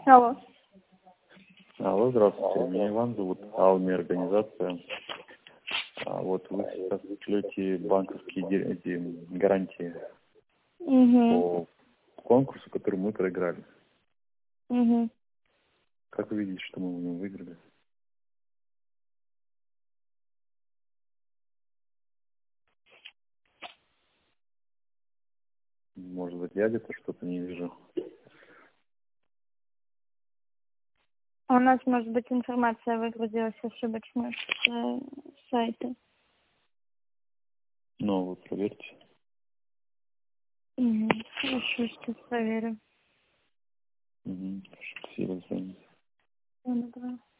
Алло. Алло, здравствуйте. Меня Иван зовут, Алми организация. Вот вы сейчас шлете банковские эти гарантии по конкурсу, который мы проиграли. Как вы видите, что мы в нем выиграли? Может быть, я где-то что-то не вижу. У нас, может быть, информация выгрузилась ошибочно с сайта. Ну, вы проверьте. Хорошо, сейчас проверю. Спасибо за звонок. Добро.